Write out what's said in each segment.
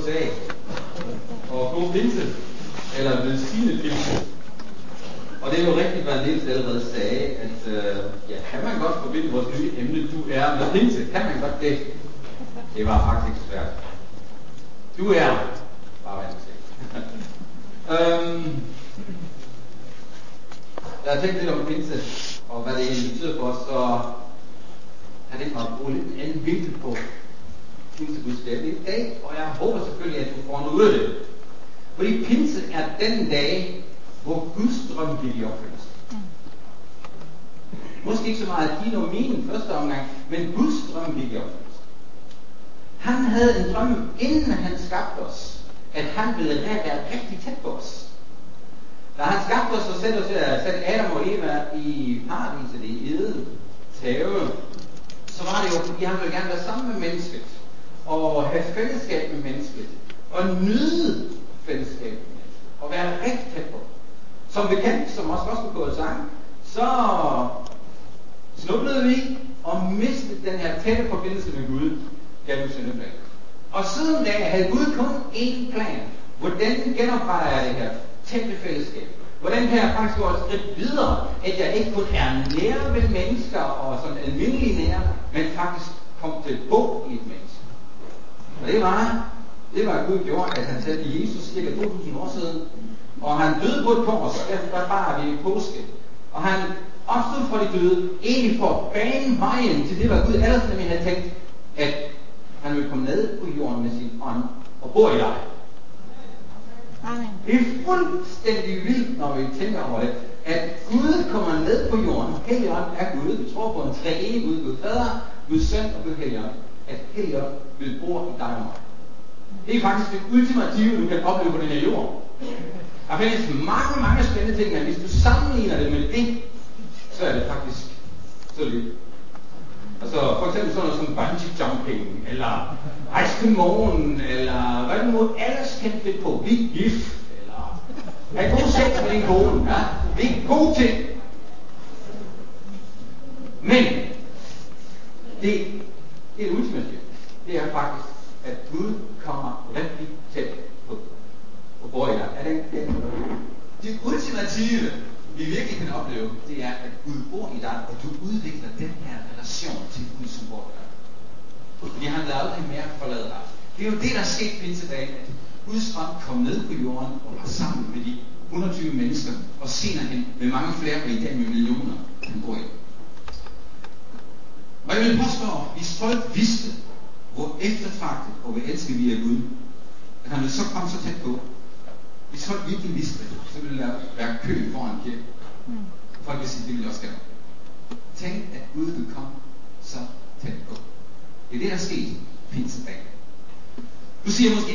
USA. Og god pinse, eller velsignet pinse. Og det er jo rigtigt, hvad Niels allerede sagde, at kan man godt forbinde vores nye emne, du er med pinse? Kan man godt det? Det var faktisk ikke svært. Du er bare vant til. Jeg har tænkt lidt om pinse, og hvad det egentlig betyder for os, så har det at bruge lidt en anden vinkel på pinsebudskabet i dag, og jeg håber selvfølgelig, at du får noget ud af det. Fordi pinse er den dag, hvor Guds drøm gik i opfyldelse. Måske ikke så meget din og min første omgang, men Guds drøm gik i opfyldelse. Han havde en drøm, inden han skabte os, at han ville være rigtig tæt på os. Da han skabte os og satte Adam og Eva i paradiset i Eden, have, så var det jo, fordi han ville gerne være sammen med mennesket, og have fællesskab med mennesket, og nyde fællesskab med mennesket, og være rigtig tæt på. Som bekendt, som også på Kåre sang, så snublede vi og mistede den her tætte forbindelse med Gud gennem syndefaldet. Og siden da havde Gud kun én plan. Hvordan genopretter jeg det her tætte fællesskab? Hvordan kan jeg faktisk gå et skridt videre, at jeg ikke kun er nær ved mennesker og sådan almindelige nær, men faktisk kom til at bo i et menneske. Og det var Gud gjorde, at han sendte Jesus cirka 2000 år siden, og han døde på et kors, der bare vi i påske. Og han opstod fra de døde, egentlig for at bane vejen til det, hvad Gud ellers nemlig havde tænkt, at han ville komme ned på jorden med sin ånd og bo i dig. Amen. Det er fuldstændig vildt, når vi tænker over det, at Gud kommer ned på jorden. Helligånd er Gud. Vi tror på en treenig Gud, Gud Fader, Gud Søn og Gud Helligånd. At Helligånd vil bo i dig og mig. Det er faktisk det ultimative, du kan opleve på den her jord. Der findes mange spændende ting, men hvis du sammenligner det med det, så er det faktisk så lidt. Altså for eksempel sådan noget som bungee jumping, eller rejse til månen, eller hvad du må ellers kan finde på. Vi er gift, eller have god sex med din kone. Ja? Det er gode ting. Men det ultimative, det er faktisk, at Gud kommer rigtig tæt på. Og bor i dig. Er det det ultimative, vi virkelig kan opleve, det er, at Gud bor i dig, og du udvikler den her relation til Gud, som bor i dig. Fordi han vil aldrig mere forlade dig. Det er jo det, der skete pinsedagen, at Guds ånd kom ned på jorden og var sammen med de 120 mennesker, og senere hen med mange flere, og i dag med millioner, han bor i. Og jeg vil påstå, hvis folk vidste, hvor eftertragtet og hvor elsket vi er Gud, at han ville så komme så tæt på. Hvis folk virkelig vidste det, så ville der være kø foran kirken. Folk vil sige, det ville også gerne. Tænk, at Gud vil komme så tæt på. Det er det, der er sket pinsedagen. Du siger måske,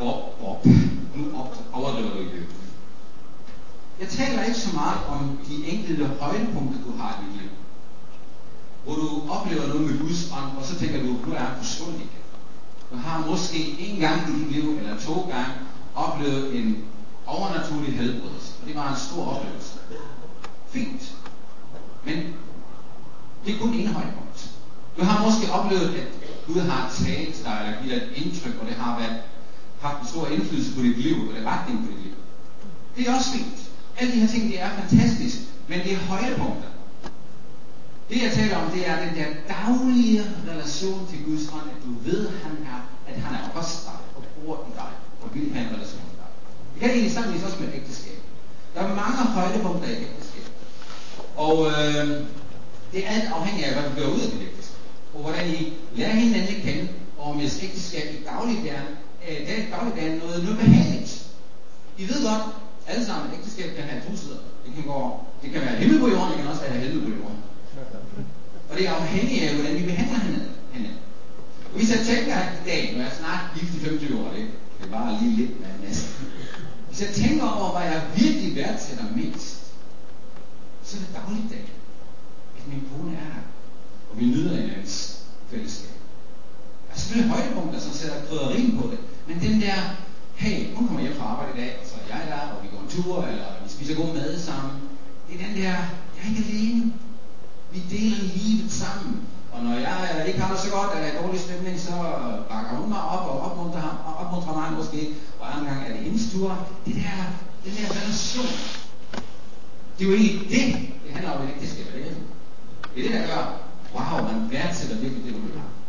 nu overdriver du i det. Jeg taler ikke så meget om de enkelte højdepunkter, du har i dit liv. Hvor du oplever noget med Guds ånd, og så tænker du, nu er du sund igen. Du har måske en gang i dit liv, eller 2 gange, oplevet en overnaturlig helbredelse. Og det var en stor oplevelse. Fint. Men det er kun en højdepunkt. Du har måske oplevet, at Gud har talt til dig, eller givet dig et indtryk, og det har haft en stor indflydelse på dit liv, eller retning på dit liv. Det er også fint. Alle de her ting, det er fantastisk, men det er højdepunkter. Det jeg taler om, det er den der daglige relation til Guds ånd, at du ved, at han er hos dig, og bor i dig, og vil have en relation med dig. Det kan egentlig sammenlignes også med ægteskab. Der er mange højdepunkter i ægteskab. Og det er alt afhængigt af, hvad du gør ud af dit ægteskab. Og hvordan I lærer hinanden at kende, og om jeres ægteskab i dagligdagen noget behageligt. I ved godt, alle sammen, ægteskab kan have 2 sider. Det kan være himmel på jorden, det kan også være helvede på jorden. Og det er afhængigt af, hvordan vi behandler hinanden. Og hvis jeg tænker i dag, når jeg snart gift i 25 år, det var lige lidt med næsten. Hvis jeg tænker over, hvad jeg virkelig værdsætter mest, så er det dagligdag. At min kone er her, og vi nyder hinandens fællesskab. Der er selvfølgelig højdepunkter, som sætter krydderien på det, men den der, hey, hun kommer hjem fra arbejde i dag, og så er jeg der, og vi går en tur, eller vi spiser god mad sammen. Det er den der, jeg er ikke alene. Vi deler livet sammen. Og når jeg ikke har det så godt, eller er dårlig stemning, så bakker hun mig op og opmuntrer mig, måske, og andre gange er det hendes tur. Den der relation, det er jo egentlig det handler om et ægteskab, er det ikke? Det er det, der gør, wow, man værdsætter virkelig det, du vil have.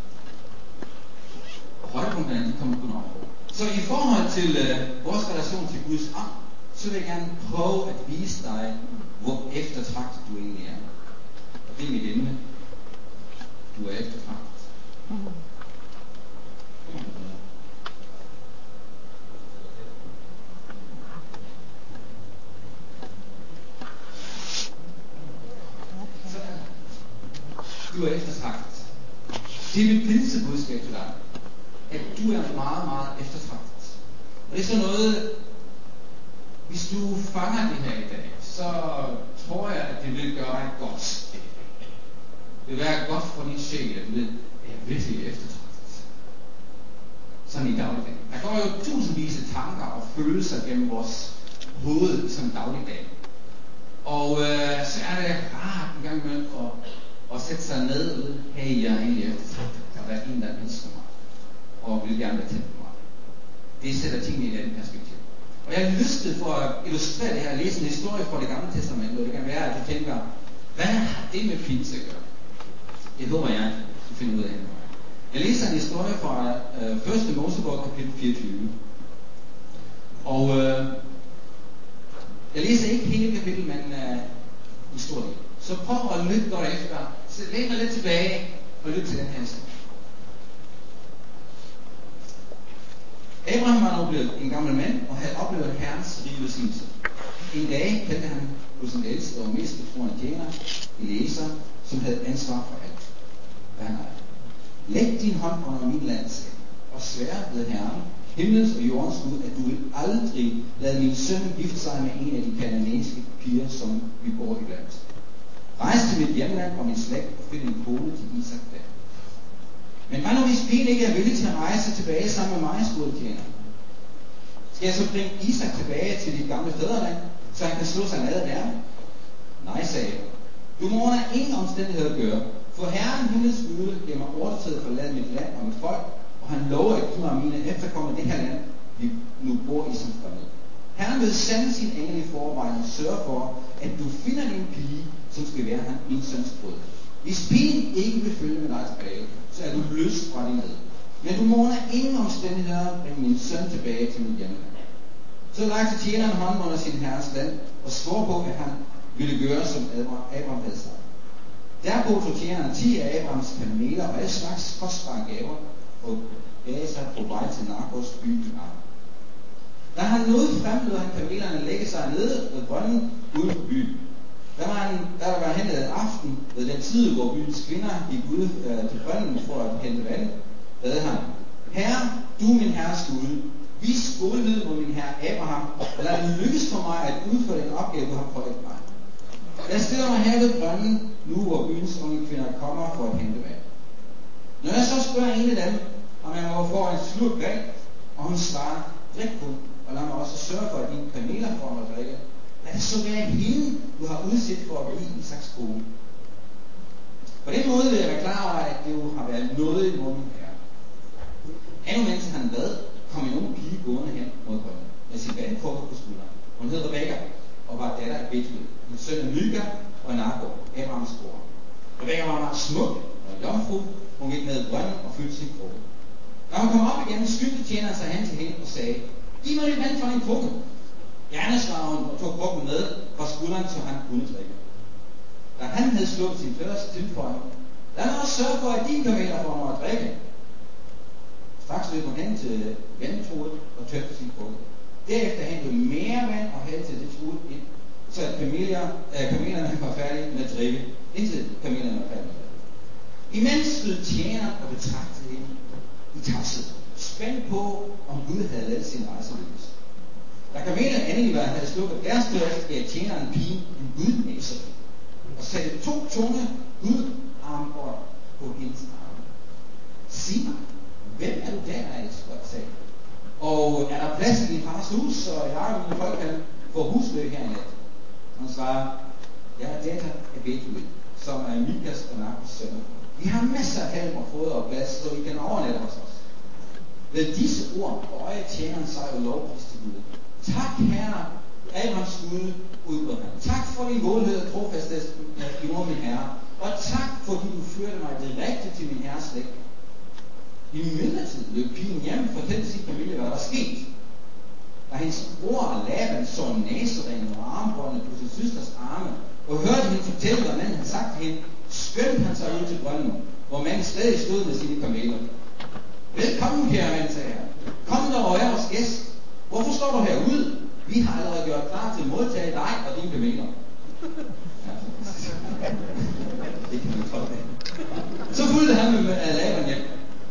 Og højdepunkterne, de kommer kun op på. Så i forhold til vores relation til Guds ånd, så vil jeg gerne prøve at vise dig, hvor eftertragtet du egentlig er. Og det er mit emne. Du er eftertragtet. Du er eftertragtet. Det er mit pinsebudskab til dig, at du er meget, meget eftertragtet. Og det er sådan noget, hvis du fanger det her i dag, så tror jeg, at det vil gøre dig godt. Det vil være godt for din sjæl, at du ved, at jeg er virkelig eftertragtet. Sådan i dagligdagen. Der går jo tusindvis af tanker og følelser gennem vores hoved i sådan en dagligdag. Og så er det rart en gang imellem at sætte sig ned og vide, hey, jeg er egentlig eftertragtet. Der er en, der ønsker mig, og vil gerne være tæt på mig. Det sætter tingene i et andet perspektiv. Og jeg har lyst til for at illustrere det her, at læse en historie fra det gamle testament, og det kan være, at du tænker, hvad har det med pinse at gøre? Det håber jeg, du finder ud af. Jeg læser en historie fra 1. Mosebog, kapitel 24. Og jeg læser ikke hele kapitlet, men en stor del. Så prøv at lytte godt efter. Læn dig lidt tilbage og lyt til den her historie. Abraham var nu blevet en gammel mand og havde oplevet Herrens rige velsignelse. En dag kaldte han på sin ældste og mest betroende tjener, Eliezer, som havde ansvar for alt, hvad han ejede. Læg din hånd under min landskab og svær ved Herren, himlens og jordens Gud, at du vil aldrig lade min søn gifte sig med en af de kananæiske piger, som vi bor i blandt. Rejs til mit hjemland og min slægt og find en kone til Isak der. Men hvad nu hvis pigen ikke er villig til at rejse tilbage sammen med mig, spurgte tjeneren. Skal jeg så bringe Isak tilbage til dit gamle fædreland, så han kan slå sig ned der? Nej, sagde jeg. Du må under ingen omstændighed gøre, for Herren himlens Gud giver mig ordre til at forlade mit land og mit folk, og han lover at give mig mine efterkommere det her land, vi nu bor i som fremmed. Herren vil sende sin engel i forvejen og sørge for, at du finder din pige, som skal være min søns brød. Hvis pigen ikke vil følge med dig tilbage, så er du løst fra din ned. Men du må under ingen omstændigheder bringe min søn tilbage til mit hjemland. Så lagde tjeneren hånden under sin herres land og svor på, at han ville gøre, som Abraham havde sagt. Derpå tog tjeneren 10 af Abrahams kameler og alle slags kostbare gaver og gav sig på vej til Nakors by i Aram. Da han nåede frem, lod han kamelerne lægge sig nede ved brønden uden for byen. Da der var hen en aften ved den tid, hvor byens kvinder gik ud til brønden for at hente vand, bad han: Herre, du min herres Gud, vis godhed mod min herre Abraham, og lad det lykkes for mig at udføre den opgave, du har pålagt mig. Jeg stiller mig her ved brønden, nu hvor byens unge kvinder kommer for at hente vand. Når jeg så spørger en af dem, om jeg må få en slurk vand, og hun svarer: drik kun, og lad mig også sørge for, at dine kameler får mig at drikke. Lad det så være hende, du har udsigt for at blive Isaks kone. På den måde vil jeg være klar over, at det jo har været noget imod min herre. Endnu mens han bad, kom en ung pige gående hen mod brønden med sin vandkrukke på skulderen. Hun hed Rebekka og var datter af Betuel, en søn af Milka og Nakor, Abrahams bror. Rebekka var meget smuk og jomfru. Hun gik ned i brønden og fyldte sin krukke. Da hun kom op igen, skyndte tjeneren sig hen til hende og sagde: giv mig lidt vand fra din krukke. Gerne, svarede hun og tog krukken med fra skulderen, så han kunne drikke. Da han havde slået sin første tilføjning: lad mig også sørge for, at dine kameler får noget at drikke. Straks løb hun hen til vandtruet og tømte sin krukke. Derefter hentede mere vand og hældte til det truet ind, så at kamelerne var færdige med at drikke, indtil kamelerne var færdige med at drikke. Imens stod tjeneren og betragtede hende i tavshed, spændt på, om Gud havde lavet sin rejse lykkes. Da kamelerne endelig havde slukket deres tørst, gav tjeneren pigen en gudnæse og satte 2 tunge gudarmbånd på hendes arme. Sig mig, hvem er du der af, sagde. Og er der plads i din fars hus, så jeg og mine folk kan få husløb her i nat? Han svarer: jeg er datter af Betuel, som er Mikas og Nakos søn. Vi har masser af halm og foder og plads, så I kan overnatte hos os. Ved disse ord bøjede tjeneren sig og lovpriste Gud. Tak, Herre, Abrahams Gud, udbrød han. Tak for din godhed og trofasthed imod min Herre. Og tak, fordi du førte mig direkte til min Herres slægt. I midlertid løb pigen hjem og fortalte sin familie, hvad der var sket. Da hendes bror Laban så næseringen og armbåndene på sin søsters arme, og hørte hende fortælle, hvad manden havde sagt til hende, skyndte han sig ud til brønden, hvor manden stadig stod med sine kameler. Velkommen, kære mand, sagde han. Kom der og er vores gæst. Hvorfor står du herude? Vi har allerede gjort klar til at modtage dig og dine kameler. Ja, det kan man tolke det. Så fulgte han med Laban hjem.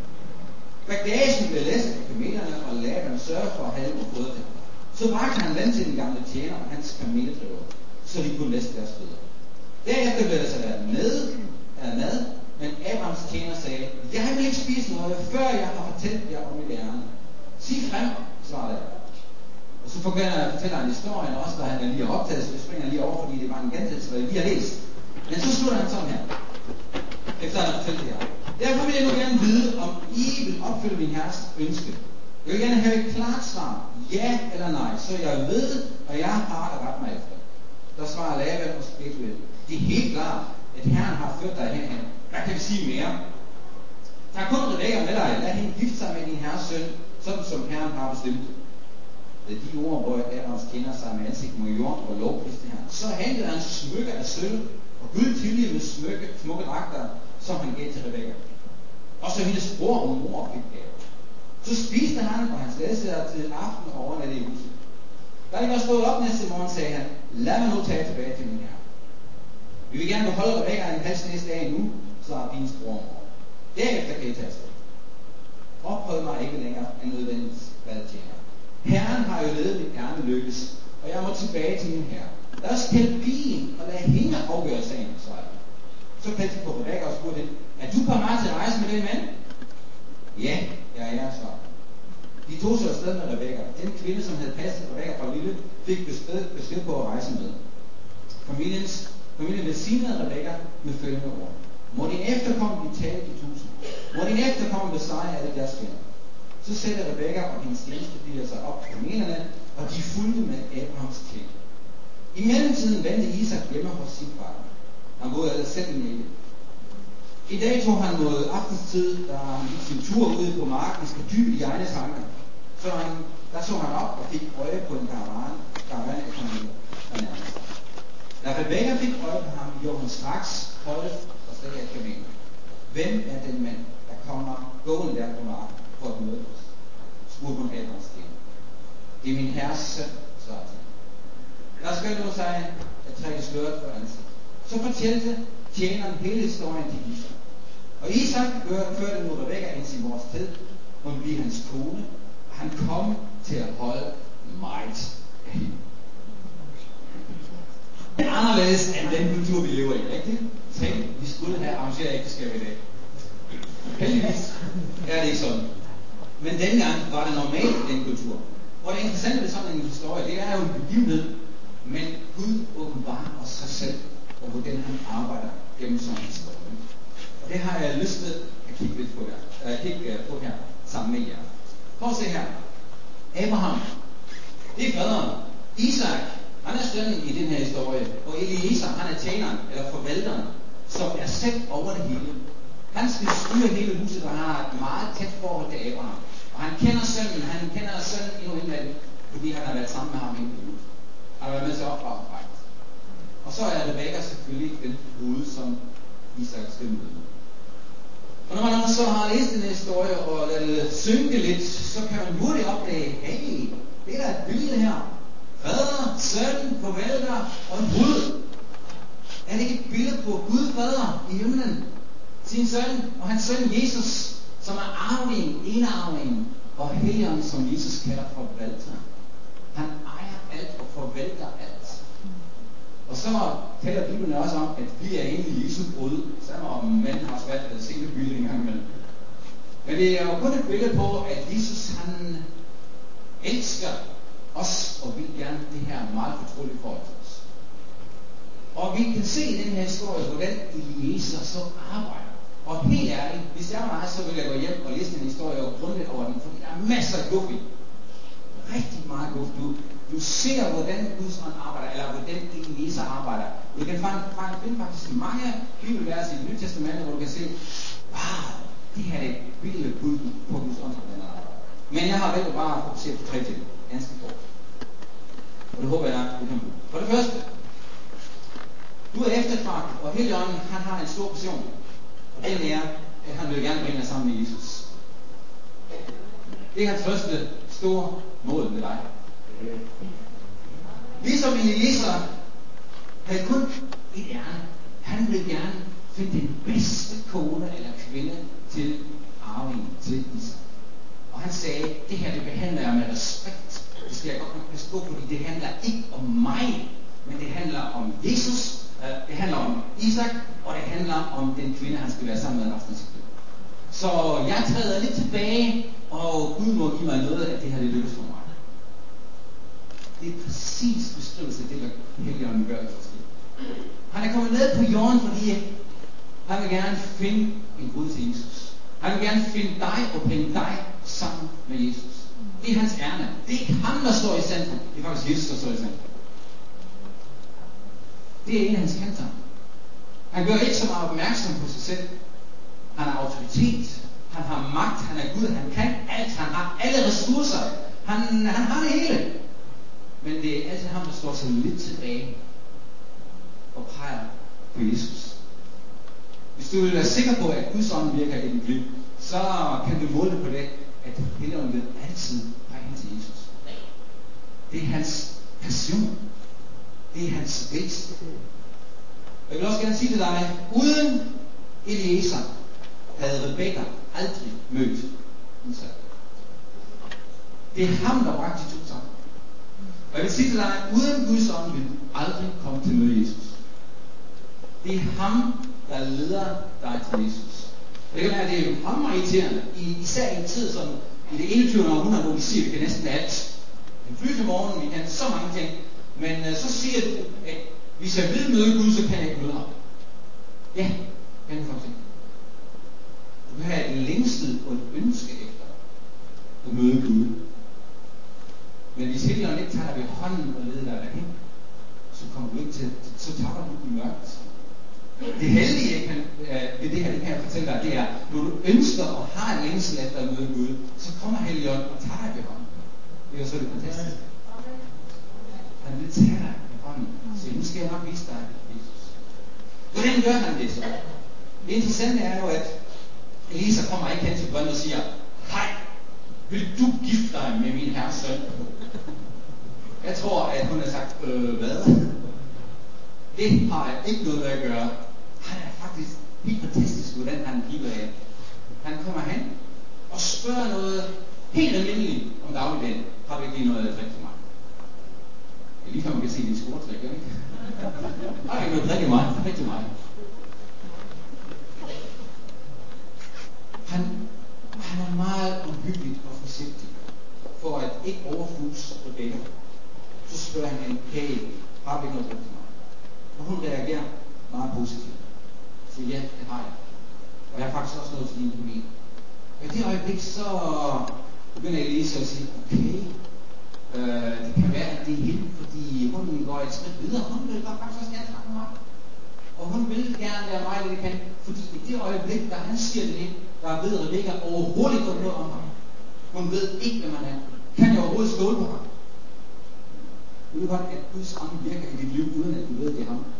Bagagen blev læsset af kamelerne, og Laban sørgede for at have dem og fodre dem. Så bragte han vand til den gamle tjener og hans kameldriver, så de kunne læse deres fødder. Derefter blev der så været mad, men Abrahams tjener sagde, jeg vil ikke spise noget, før jeg har fortalt jer om mit ærende. Sig frem, svarede jeg. Og så fortæller han historien også, da han er lige optaget, så vi springer lige over, fordi det var en gentagelse, hvad jeg lige har læst. Men så slutter han sådan her, efter han har fortalt det her. Derfor vil jeg nu gerne vide, om I vil opfylde min herres ønske. Jeg vil gerne have et klart svar, ja eller nej, så jeg ved, hvad jeg har at rette mig efter. Der svarer Laban og Betuel. Det er helt klart, at Herren har ført dig herhen. Hvad kan vi sige mere? Tag kun Rebekka med dig, lad hende gifte sig med din herres søn, sådan som Herren har bestemt. Ved de ord, hvor Abrahams tjener sig med ansigt mod jorden og lovpriste Herren, så hentede han smykker af sølv og guldtilje med smukke dragter, som han gav til Rebekka. Og så hendes bror og mor fik gave. Så spiste han, og han slædsede til aften og overnattede i huset. Da de var stået op næste morgen, sagde han, lad mig nu tage tilbage til min herre. Vi vil gerne beholde Rebekka en halv næste dag nu, svarede pigens bror og mor. Derefter kan I tage afsted. Ophold mig ikke længere end nødvendigt, hvad det tjener. Herren har jo ledet mit ærne lykkes, og jeg må tilbage til min herre. Lad os kalde pigen og lad hende afgøre sagen, svarede han. Så kaldte de på Rebekka og spurgte hende, er du parat til at rejse med den mand? Ja, jeg er, svarede. De tog sig afsted med Rebekka. Den kvinde, som havde passet Rebekka fra lille, fik besked på at rejse med. Familien velsignede Rebekka med følgende ord. Må din efterkomme blive talt i 1000. Må din efterkomme besejre alle deres fjender. Så sætter Rebekka og hendes tjenestepiger sig op på kamelerne, og de fulgte med Abrahams tjener. I mellemtiden vendte Isak hjemme hos sin far. Han boede ellers selv ikke. I dag tog han mod aftenstid, da han gik sin tur ude på marken, skal dybe i egne tanker. Der så han op og fik øje på en karavane af kameler, der nærmede sig. Da Rebekka fik øje på ham, gjorde hun straks højde og steg af kamelen. Hvem er den mand, der kommer gående der på marken for at møde os? Spurgte hun Abrahams tjener. Det er min herres søn, svarede han. Der skal nu sig at trække sløret for ansigt. Så fortalte tjeneren hele historien til Isak. Og Isak førte nu Rebekka ind i vores tid. Hun blev hans kone, og han kom til at holde meget af hende. Det er anderledes end den kultur, vi lever i, rigtigt? Tænk, vi skulle have arrangeret ægteskab i dag. Heldigvis er det ikke sådan. Men dengang var det normalt i den kultur. Og det interessante ved sådan en historie, det er jo en begivenhed, men Gud åbenbarer os sig selv, og hvordan han arbejder gennem sådan en historie. Og det har jeg lyst til at kigge lidt på her, sammen med jer. Prøv at se her. Abraham, det er faderen. Isak, han er sønnen i den her historie, og Eliezer, han er tjeneren, eller forvalteren, som er sæt over det hele. Han skal styre hele huset, og han har et meget tæt forhold til Abraham. Og han kender sønnen endnu indvendigt, fordi han har været sammen med ham hele livet. Han har været med til at opdrage faktisk. Og så er Rebekka selvfølgelig den hoved, som Isak skal møde. Og når man så har læst den historie og ladet det synke lidt, så kan man hurtigt opdage, hey, det er da et billede her. Fader, søn, forvalter og en brud. Er det ikke et billede på Gud fader i himlen? Sin søn og hans søn Jesus, som er arvingen, enearvingen, og Helligånden, som Jesus kalder forvalter. Han ejer alt og forvalter alt. Og så taler Bibelen også om, at vi er egentlig Jesu brud, selvom manden har svært ved at se det billede engang imellem. Men det er jo kun et billede på, at Jesus han elsker os, og vil gerne det her meget fortroligt forhold til os. Og vi kan se i den her historie, hvordan Jesus så arbejder. Og helt ærligt, hvis jeg var dig, så ville jeg gå hjem og læse den historie og grundigt over den, fordi der er masser af guf i. Rigtig meget guf. Du ser, hvordan Guds ånd arbejder, eller hvordan Eliezer arbejder. Du kan finde faktisk mange bibelvers i Det Nye Testamente, hvor du kan se, wow, det her er et billede på Guds ånd, hvordan der arbejder. Men jeg har valgt bare at fokusere på 3 ting. Ganske kort. Og det håber jeg, du kan bruge. For det første, du er eftertragtet, og Helligånden, han har en stor passion. Og den er, at han vil gerne bringe dig sammen med Jesus. Det er hans første store mål med dig. Ligesom Eliezer havde kun et ærne. Han ville gerne finde den bedste kone eller kvinde til arvingen til Isak. Og han sagde, det her det behandler jeg med respekt. Det skal jeg godt nok passe på, fordi det handler ikke om mig, men det handler om Jesus. Det handler om Isak, og det handler om den kvinde, han skal være sammen med resten af sit liv. Så jeg træder lidt tilbage, og Gud må give mig noget af det her, det lykkes for mig. Det er præcis beskrivelse af det, hvad Helligånden gør i vores liv. Han er kommet ned på jorden, fordi han vil gerne finde en Gud til Jesus. Han vil gerne finde dig og bringe dig sammen med Jesus. Det er hans ærne. Det er ikke ham, der står i centrum. Det er faktisk Jesus, der står i centrum. Det er en af hans kanter. Han gør ikke så meget opmærksom på sig selv. Han har autoritet. Han har magt. Han er Gud. Han kan alt. Han har alle ressourcer. Han har det hele. Men det er altid ham, der står så lidt tilbage og peger på Jesus. Hvis du vil være sikker på, at Guds ånd virker i dit liv, så kan du måle på det, at Helligånden vil altid pege hen til Jesus. Det er hans passion. Det er hans vækst. Jeg vil også gerne sige til dig, uden Eliezer havde Rebekka aldrig mødt Isak. Det er ham, der bragte de to sammen. Og jeg vil sige til dig, uden Guds ånd vil du aldrig komme til møde Jesus. Det er ham, der leder dig til Jesus. Det kan være, at det er hammerirriterende, især i en tid som i det 21. århundrede, hvor vi siger, at vi kan næsten alt. Vi flyver til morgenen, vi kan så mange ting. Men så siger du, at hvis jeg vil møde Gud, så kan jeg ikke møde ham. Ja, kan du faktisk ikke. Du kan have et længsel og et ønske efter at møde Gud. Men hvis Helligånden ikke tager dig ved hånden og leder dig derhen, så kommer du ikke til, så tager du i mørket. Det heldige ved det her, det kan jeg fortælle dig, det er, når du ønsker og har en længsel efter at møde Gud, så kommer Helligånden og tager dig ved hånden. Det er jo så det fantastiske. Han vil tage dig ved hånden. Så nu skal jeg nok vise dig, Jesus. Hvordan gør han det så? Det interessante er jo, at Eliezer kommer ikke hen til brønden og siger, hej, vil du gifte dig med min herres søn? Jeg tror, at hun har sagt, hvad? Det har jeg ikke noget med at gøre. Han er faktisk helt fantastisk, hvordan han giver af. Han kommer hen og spørger noget helt almindeligt om dagligdagen. Har du ikke lige noget at drikke til mig? Det er lige før man kan se din skortræk, gør ikke? Har du ikke noget at drikke mig? Drik til mig. Han er meget omhyggeligt og forsigtig, for at ikke overfuse Rebekka. Så spørger han hende, hey, har du ikke noget at drikke til mig? Og hun reagerer meget positivt. Så ja, det har jeg. Og jeg har faktisk også noget til din familie. Og i det øjeblik, så begynder Eliezer at sige, okay, det kan være, at det er hende, fordi hun går et skridt videre. Hun vil faktisk også gerne snakke med mig. Og hun vil gerne være mig, det kan. Fordi i det øjeblik, da han siger det, der ved Rebekka overhovedet ikke noget om ham. Hun ved ikke, hvem han er. Kan jeg overhovedet stole på ham? Du ved godt, at Guds ånd virker i dit liv, uden at du ved, det er ham.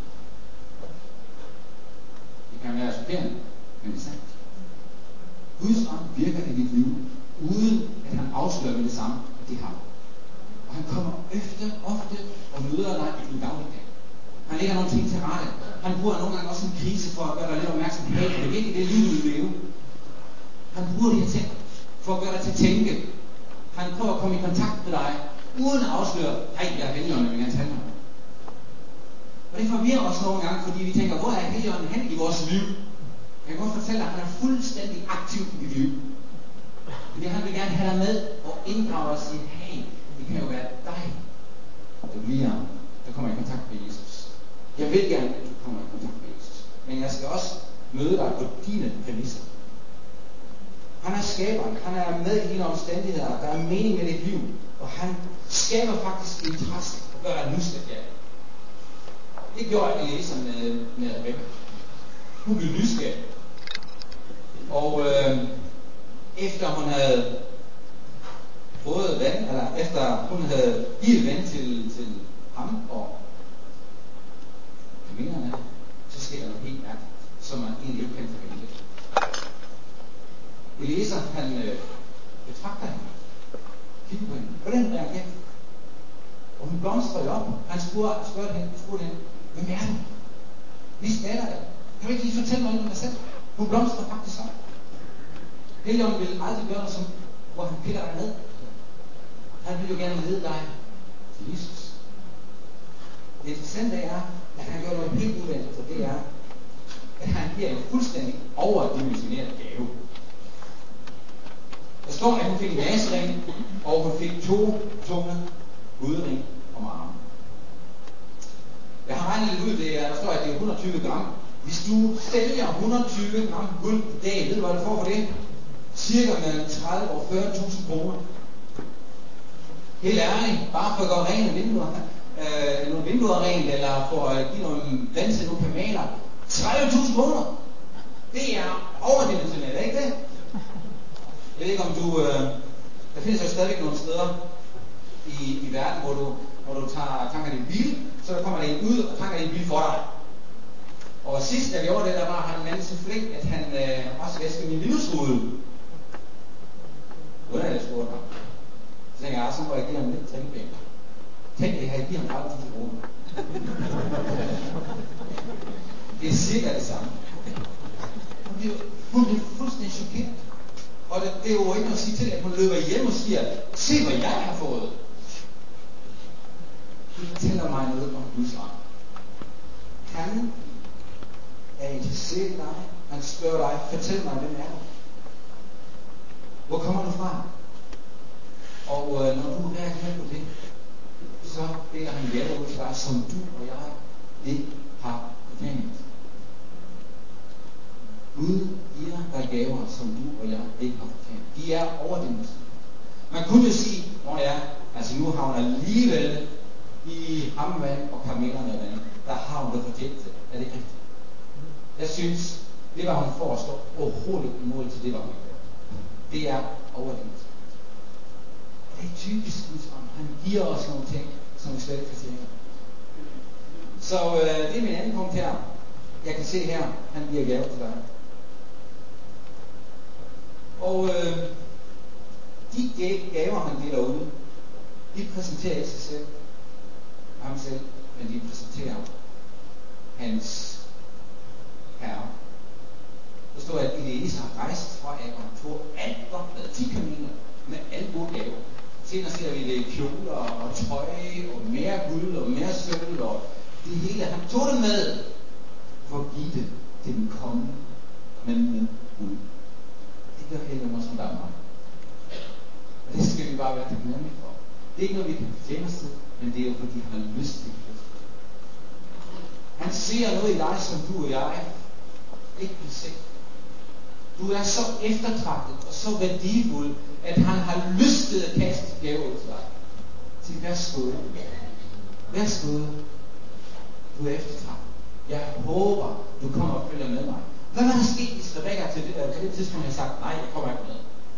Det kan være chokerende, men det er sandt. Guds ånd virker i dit liv, uden at han afslører med det samme, at det er ham. Og han kommer ofte og møder dig i din dagligdag. Han lægger nogle ting til rette. Han bruger nogle gange også en krise for at gøre dig lidt opmærksom på, at det er ikke det liv, du vil leve. Han bruger de her ting for at gøre dig til at tænke. Han prøver at komme i kontakt med dig, uden at afsløre, hej, jeg er Helligånden, jeg vil gerne tale med dig. Og det forvirrer os nogle gange, fordi vi tænker, hvor er Helligånden hen i vores liv? Jeg kan godt fortælle dig, at han er fuldstændig aktiv i dit liv. Fordi han vil gerne have dig med og inddrage og sige, hey, det kan jo være dig, der kommer i kontakt med Jesus. Jeg vil gerne, at du kommer i kontakt med Jesus. Men jeg skal også møde dig på dine præmisser. Han er skaberen. Han er med i dine omstændigheder. Der er mening med dit liv. Og han skaber faktisk interesse og gør dig nysgerrig. Det gjorde Eliezer med Rebekka. Hun blev nysgerrig. Og efter hun havde fået vand, eller efter hun havde givet vand til ham og familierne, så sker der noget helt mærkeligt, som man egentlig ikke kan forvente. Eliezer, han betragter hende, kigger på hende. Hvordan reagerer hun? Og hun blomstrer jo op. Han spurgte hende, hvem er du? Vis datter af. Kan du ikke lige fortælle mig lidt om dig selv? Hun blomstrer faktisk op. Helligånden vil aldrig gøre noget, hvor han piller dig ned. Han vil jo gerne lede dig til Jesus. Det interessante er, at han gør noget helt uventet, og det er, at han giver en fuldstændig overdimensioneret gave. Der står, at hun fik en næsering, og hun fik 2 tunge gudring om armen. Jeg har regnet lidt ud, der står, at det er 120 gram. Hvis du sælger 120 gram guld i dag, ved du hvad du får for det? Cirka mellem 30 og 40.000 kroner. Helt ærligt, bare for at gøre rene vinduer, nogle vinduer rent, eller for at give nogle vand til nogle kamaler. 30.000 kroner! Det er overdimensioneret, er ikke det? Jeg ved ikke om du... Der findes jo stadigvæk nogle steder i verden, hvor du tanker din bil, så der kommer der en ud og tanker din bil for dig. Og sidst jeg gjorde det, der var han en anden så flink, at han også vaskede min vinduesrude. Uden at jeg spurgte ham. Så tænkte jeg, så må jeg give ham lidt trinkpenge. Tænk, at jeg giver ham 30.000 kroner. Det er cirka det samme. Hun blev fuldstændig chokeret. Og det er jo ikke at sige til, at hun løber hjem og siger, se hvad jeg har fået. Det fortæller mig noget om Guds ånd. Han er interesseret i dig. Han spørger dig, fortæl mig, hvem er du? Hvor kommer du fra? Og når du reagerer på det, så deler han gaver ud til dig, som du og jeg ikke har fortjent. Gud giver dig gaver, som du og jeg ikke har fortjent. De er overdimensioneret. Man kunne jo sige, altså nu har hun alligevel i hamvand og kamelerne vand, der har hun det fortjent til. Er det ikke rigtigt? Jeg synes, det var hun for at stå overhovedet imod til det, var hun gjorde. Det er overdimensioneret. Det er typisk Guds ånd. Han giver os nogle ting, som vi slet ikke fortjener. Så det er min anden punkt her. Jeg kan se her, han giver gaver til dig. Og de gaver, han deler ud, de præsenterer ikke sig selv, ham selv, men de præsenterer hans herre. Der står, at Eliezer rejste fra Abraham, tog alt opad, 10 kameler med alle gode gaver. Senere ser vi det kjoler og tøj og mere guld og mere sølv og det hele. Han tog det med for at give det til den kommende mændende Gud. Det gør heller også som der er mig. Og det skal vi bare være taknemmelige for. Det er ikke noget, vi kan fortjene os til, men det er jo fordi han har lyst til det. Han ser noget i dig, som du og jeg ikke vil se. Du er så eftertragtet og så værdifuld, at han har lyst til at kaste gaver ud til dig. Til værsgod. Værsgod. Du er eftertragtet. Jeg håber, du kommer og følger med mig. Hvad var der sket, hvis Rebekka på det tidspunkt havde sagt, nej, jeg kommer ikke med.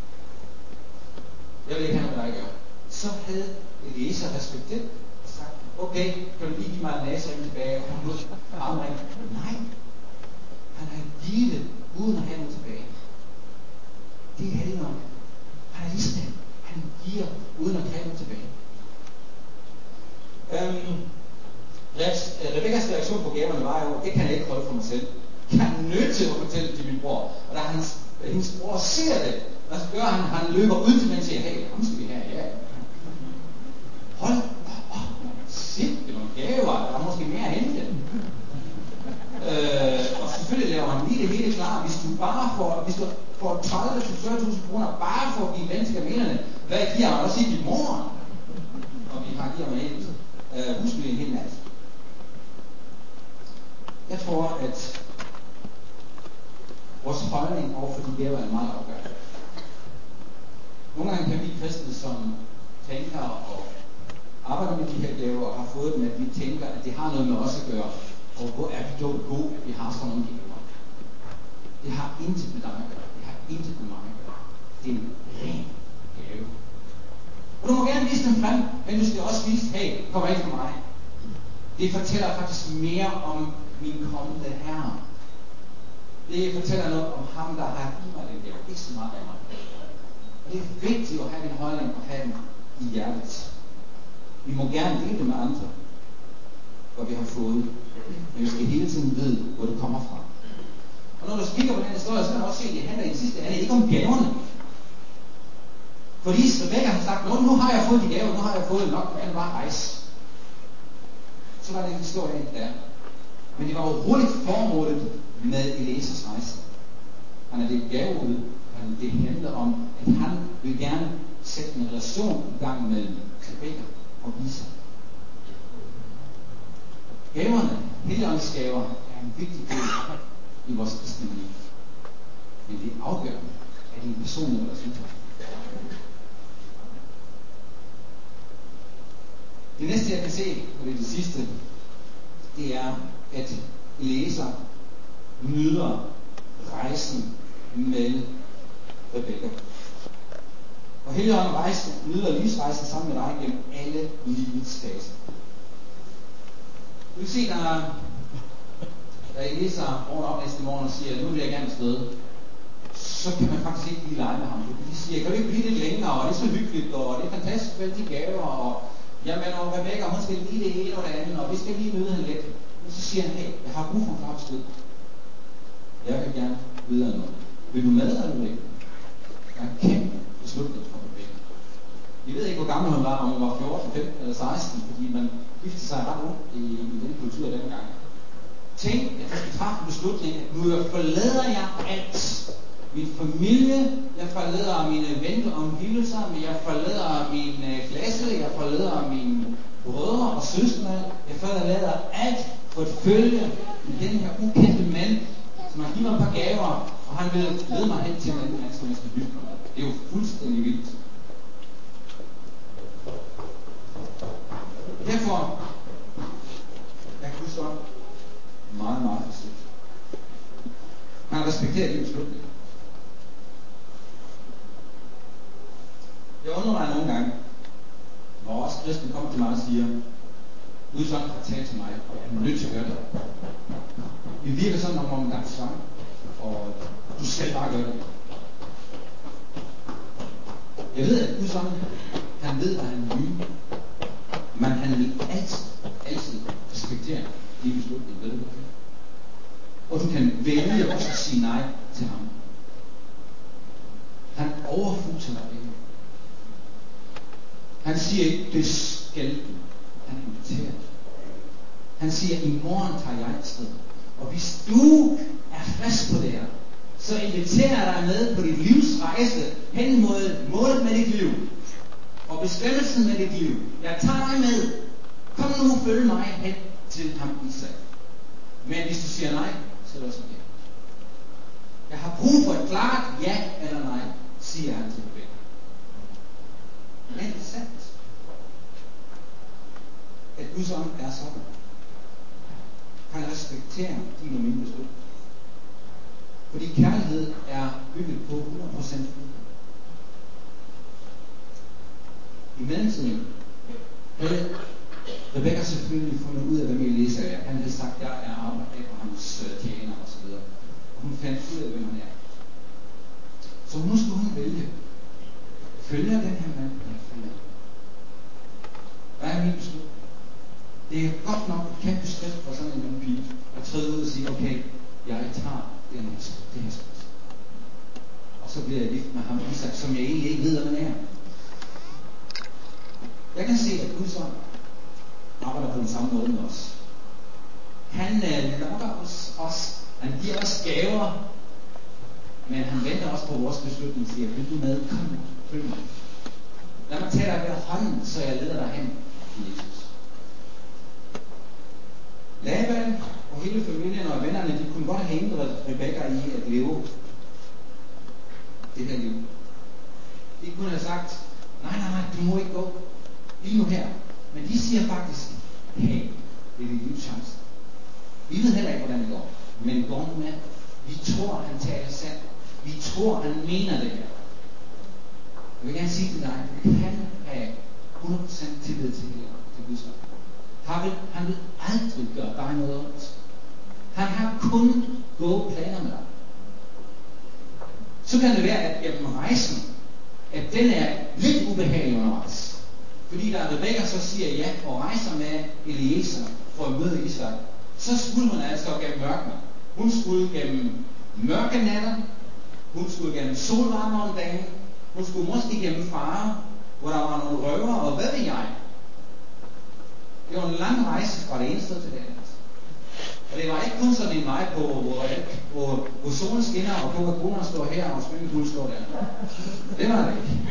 Jeg vil ikke have noget med dig at gøre. Så havde Eliezer respekteret og sagt, okay, kan du lige give mig en næsering tilbage og komme ud og afringe? Nej. Han har givet det, uden at have noget tilbage. Det er helligånden. Han er ligesom den. Han giver, uden at kræve noget tilbage. Rebekkas reaktion på gaverne var jo, det kan jeg ikke holde for mig selv. Jeg er nødt til at fortælle det til min bror. Og da hendes bror ser det, hvad så gør han? Han løber ud til hende og siger, hey, ham skal vi have, ja. Hold da op, shit, det er nogle gaver, der er måske mere end det. Og selvfølgelig laver han lige det hele klar. Hvis du får 30-40.000 kroner bare for at give vand til kamelerne, hvad giver han også i morgen? Og vi har givet ham helt husly en hel nat. Jeg tror, at og arbejder med de her gaver og har fået dem, at vi tænker, at det har noget med os at gøre. Og hvor er vi dog gode, at vi har sådan nogle gaver. Det har intet med dig at gøre. Det har intet med mig at gøre. Det er en ren gave. Og du må gerne vise dem frem, men du skal også vise, hey, kom ikke for mig. Det fortæller faktisk mere om min kommende herre. Det fortæller noget om ham, der har givet mig den gave. Ikke så meget af mig. Og det er vigtigt at have den holdning og have den i hjertet. Vi må gerne dele det med andre, hvad vi har fået. Men vi skal hele tiden vide, hvor det kommer fra. Og når du kigger på den historie, så kan du også se, at det handler i det sidste ende ikke om gaverne. Fordi Rebekka har sagt, nu har jeg fået de gaver, nu har jeg fået nok, jeg kan bare rejse. Så var det en historie der. Men det var jo hurtigt formålet med Eliezers rejse. Han er det gave ud, men det handler om, at han vil gerne sætte en relation i gang mellem Rebekka og Isak. Gaverne, Helligåndens gaver, er en vigtig del i vores kristne liv. Men det er afgørende, at det er en personlig relation. Det næste, jeg kan se, og det er det sidste, det er, at Eliezer nyder rejsen med Rebekka. Og Helligånden nyder livsrejsen sammen med dig gennem alle livets faser. Du kan se, da Eliezer vågner op næste morgen og siger, nu vil jeg gerne afsted, så kan man faktisk ikke lige lege med ham. De siger, kan du ikke blive lidt længere, og det er så hyggeligt, og det er fantastisk med de gaver, og jamen, og Rebekka, hun skal lige det ene og det andet, og vi skal lige møde hende lidt. Men så siger han, hey, jeg har brug for en klar besked. Jeg vil gerne videre noget. Vil du med, eller vil du ikke? Der er en kæmpe beslutning for Rebekka. Vi ved ikke, hvor gammel hun var, om hun var 14, 15 eller 16, fordi man giftede sig ret ung i den kultur dengang. Tænk, at jeg skal træffe en beslutning, at nu forlader jeg alt. Min familie, jeg forlader mine venner og omgivelser, jeg forlader min klasse, jeg forlader mine brødre og søstre, jeg forlader alt for at følge den her ukendte mand, som har givet mig et par gaver, og han vil lede mig hen til en anden mand, som jeg skal hygge mig. Det er jo fuldstændig vildt. Derfor er Gud så meget, meget forsigtig. Han respekterer de beslutninger. Jeg undrer mig nogle gange, når også kristne kommer til mig og siger, Gud sådan har talt til mig, og jeg er nødt til at gøre det. Det virker sådan, om der er tvang, og du skal bare gøre det. Jeg ved, at Gud sådan, han ved, hvad han vil, men han vil altid respektere de beslutninger, ved du hvad? Og du kan vælge også at sige nej til ham. Han overfuser dig ikke. Han siger ikke, det skal du. Han inviterer dig. Han siger, i morgen tager jeg afsted. Og hvis du er frisk på det her, så inviterer jeg dig med på dit livs rejse hen mod målet med dit liv. Og bestemmelsen med dit liv. Jeg tager dig med. Kom nu, følg mig hen til ham Isak. Men hvis du siger nej, så er det også okay. Jeg har brug for et klart ja eller nej, siger han til Rebekka. Det er interessant, at Guds ånd er sådan. Han respekterer din og min beslutning. Fordi kærlighed er bygget på 100% frihed. I mellemtiden havde Rebekka selvfølgelig fundet ud af, hvem Eliezer er. Han havde sagt, at jeg er Abrahams tjener osv. Og hun fandt ud af, hvem han er. Så nu skulle hun vælge. Følger den her mand, eller følger? Hvad er min beslutning? Det er godt nok et kæmpe skridt for sådan en ung pige at træde ud og sige, okay, jeg tager det her skridt. Og så bliver jeg gift med ham Isak, som jeg egentlig ikke ved, hvad man er. Jeg kan se, at Guds ånd arbejder på den samme måde med os. Han lokker os. Han giver os gaver. Men han venter også på vores beslutning og siger, vil du med? Kom nu, følg mig. Lad mig tage dig ved hånden, så jeg leder dig hen til Jesus. Laban og hele familien og vennerne, de kunne godt have hindret Rebekka i at leve det her liv. De kunne have sagt, nej, du må ikke gå. lige nu her. Men de siger faktisk, hey, det er dit livs chance. Vi ved heller ikke, hvordan det går. Men går nu med. Vi tror, han taler sandt. Vi tror, han mener det her. Jeg vil gerne sige til dig, du kan have 100% tillid til Guds ord. Han vil aldrig gøre dig noget ondt. Han har kun gode planer med dig. Så kan det være, at gennem rejsen, at den er lidt ubehagelig undervejs. Fordi da Rebekka så siger ja og rejser med Eliezer for at møde Isak, så skulle hun altså gennem mørkene. Hun skulle gennem mørke natter. Hun skulle gennem solvarme om dagen. Hun skulle måske gennem fare, hvor der var nogle røver, og hvad ved jeg. Det var en lang rejse fra det ene sted til det andet. Og det var ikke kun sådan en vej på, hvor solen skinner, og Coca-Cola står her, og swimmingpool står der. Det var det ikke.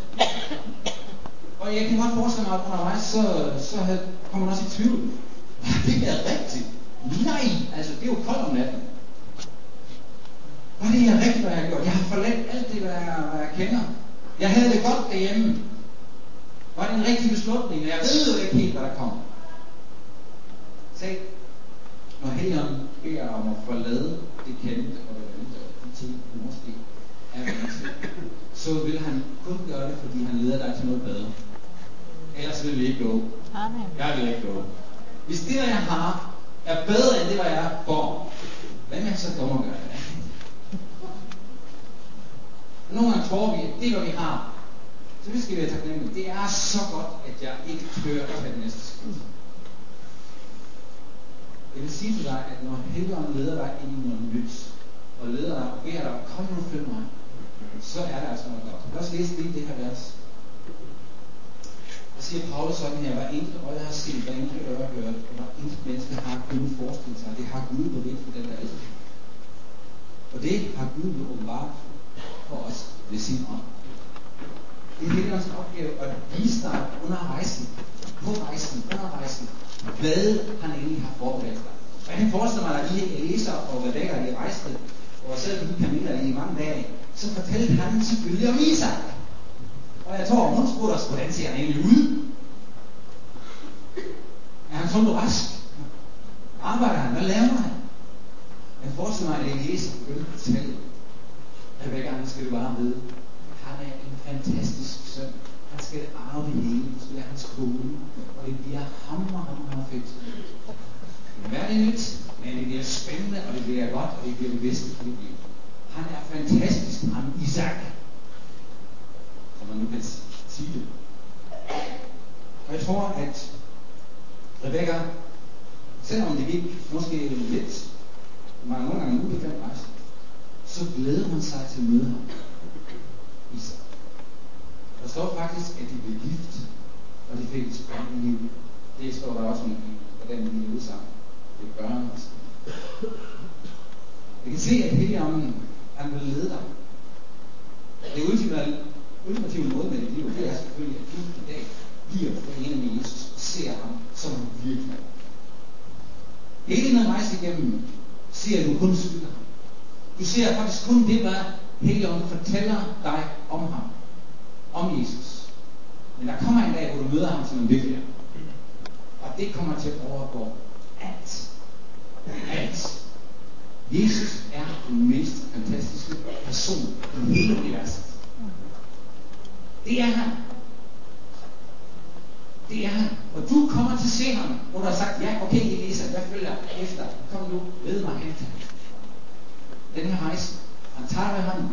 Og jeg kan godt forestille mig, at undervejs, så kommer man også i tvivl. Det er rigtigt. Nej, altså det er jo koldt om natten. Var det her rigtigt, hvad jeg har gjort? Jeg har forladt alt det, hvad jeg kender. Jeg havde det godt derhjemme. Var det en rigtig beslutning? Jeg ved jo ikke helt, hvad der kom. Se, når Helligånden beder om at forlade det kendte og det vante, og de ting, du måske er vant til, så vil han kun gøre det, fordi han leder dig til noget bedre. Ellers vil vi ikke gå. Amen. Jeg vil ikke gå. Hvis det, hvad jeg har, er bedre end det, hvad jeg får, hvad er så dum at gøre det? Nogle gange tror vi, at det, hvad vi har, så vi skal være taknemmelige. Det er så godt, at jeg ikke tør at tage det næste skridt. Jeg vil sige til dig, at når Helligånden leder dig ind i noget nyt, og leder dig og beder dig, kom nu følg mig, så er det altså noget godt. Lad os læse det her vers. Der siger Paulus sådan her, hver enkelt øje har set, hver enkelt øre har hørt, og hver enkelt menneske har kunnet forestille sig, det har Gud bevæget for den der elsker. Og det har Gud jo åbenbart for os ved sin ånd. Det er Helligåndens opgave at vise dig under rejsen, under rejsen, hvad han egentlig har forberedt dig. Og jeg kan forestille mig, at I Eliezer og Rebekka, de rejste, og selv de kameler i mange dage, så fortalte han selvfølgelig om Isak. Og jeg tror, hun spurgte os, hvordan ser han egentlig ud? Er han sund og rask? Arbejder han? Hvad laver han? Jeg forestiller mig, at Eliezer begyndte at fortælle, at hver gang skal du bare vide, han er en fantastisk søn. Han skal arve det hele. Du skal være hans kone. Og det bliver hammer fedt. Hvad er det nyt? Men det bliver spændende, og det bliver godt, og det bliver det bedste for dit liv. Han er fantastisk, han Isak. Som man nu kan sige det. Og jeg tror, at Rebekka, selvom det gik måske lidt, nogle gange en ubekvemt rejse, så glæder hun sig til at møde ham. Isak. Der står faktisk, at de blev gift, og de fik et spændende liv. Det står der også om, hvordan de levede sammen. Det er børn og sådan. Jeg kan se, at Helligånden, han vil lede dig. Det ultimative måde med dit liv, det er selvfølgelig, at du i dag bliver forenet med Jesus og ser ham, som han virkelig er. Hele den rejse igennem ser du kun skylder ham. Du ser faktisk kun det, hvad Helligånden fortæller dig om ham. Om Jesus. Men der kommer en dag, hvor du møder ham som en virkelig er. Og det kommer til at overgå alt. Alt. Jesus er den mest fantastiske person i hele universet. Det er han. Det er han. Og du kommer til at se ham, hvor du har sagt, ja, okay, Eliezer, jeg følger efter. Kom nu, led mig hen. Den her rejse, han tager ved hånden.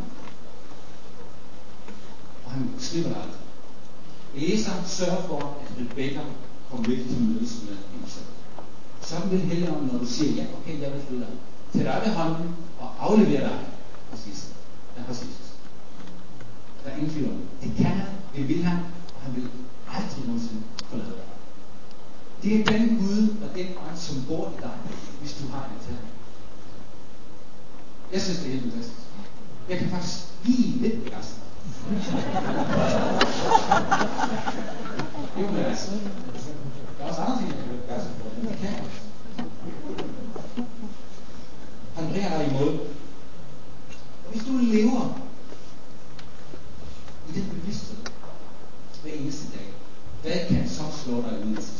Og han slipper dig aldrig. Eliezer sørger for, at Rebekka kommer virkelig til mødes med Isak. Sådan vil Helligånden, når du siger, ja, okay, jeg vil følge dig. Tag dig ved hånden og aflevere dig. Præcis. Ja, præcis. Der er ingen tvivl om det. Det kan han, det vil han, og han vil aldrig nogensinde forlade dig. Det er den Gud og den ånd, som bor i dig, hvis du har det til ham. Jeg synes, det er helt fantastisk. Jeg kan faktisk lige lidt begejstret. Jo, men altså, der er også andre ting, jeg kan blive begejstret for, men det kan jeg. Han bringer dig i mål. Og hvis du lever i den bevidsthed hver eneste dag, hvad kan så slå dig ud til?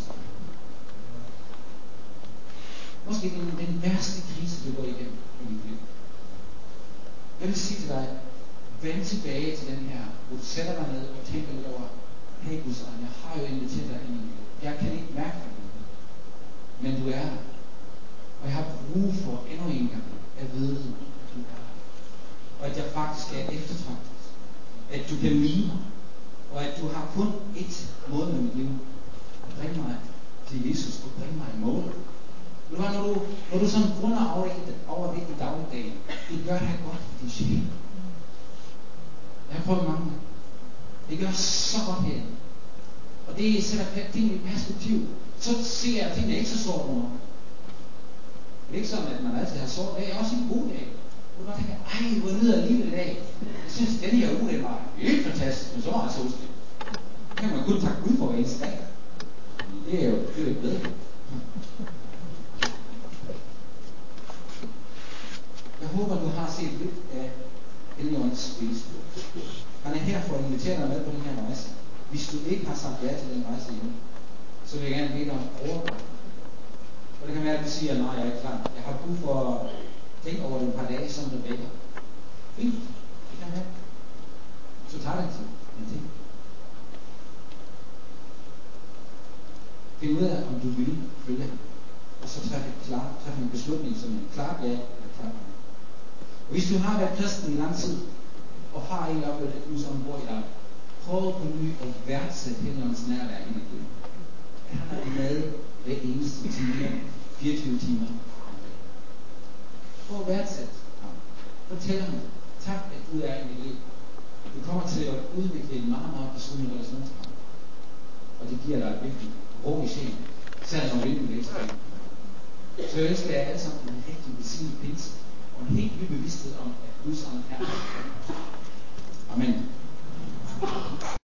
Måske den værste krise, du går igennem i dit liv. Jeg vil sige til dig, vend tilbage til den her, hvor du sætter dig ned og tænker lidt over, hey Guds ånd, jeg har jo inviteret dig ind i livet. Jeg kan ikke mærke dig, men du er der. Og jeg har brug for endnu en gang at vide, at du er der. Og at jeg faktisk er eftertragtet. At du kan lide mig. Og at du har kun ét mål med mit liv. Bring mig til Jesus og bring mig i mål. Når du sådan grunder overvægt i dagligdagen, det gør dig godt i din sjæl. Jeg har prøvet mange gange. Det gør så godt herinde. Og det sætter tingene i perspektiv. Så ser jeg, at tingene ikke så sort nu. Det er ikke sådan, at man altid har sort dag. Også en god dag. Hvor man tænker, hvor nyder jeg livet i dag. Jeg synes, at denne her uge, den var helt fantastisk. Men så var jeg solskin. Det kan man kun takke Gud for hver eneste dag. Det er jo ikke bedre. Jeg håber, du har set lidt af Helligåndens spil. Han er her for at invitere dig med på den her rejse. Hvis du ikke har sagt ja til den rejse endnu, så vil jeg gerne bede dig om at overveje. Og det kan være, at du siger, nej, jeg er ikke klar. Jeg har brug for at tænke over det et par dage, som det vækker. Fint, det kan være. Så tager det en tid. Men tænk. Find ud af, om du vil følge ham. Og så træffe en beslutning som en klar ja eller klar nej. Og hvis du har været kristen i lang tid, og har egentlig oplevet, at Guds ånd bor i dig, prøv på ny at værdsætte Helligåndens nærvær i dit liv. Han er med hver eneste time, 24 timer. Prøv at værdsætte ham. Fortæl ham, tak at du er i mit liv. Du kommer til at udvikle en meget, meget personlig relation til ham. Og det giver dig virkelig ro i sjælen, særligt når vinden vil tilbage. Så jeg ønsker jer alle sammen en rigtig velsignet pinse, og en helt ny bevidsthed om, at Guds ånd er her. Amen.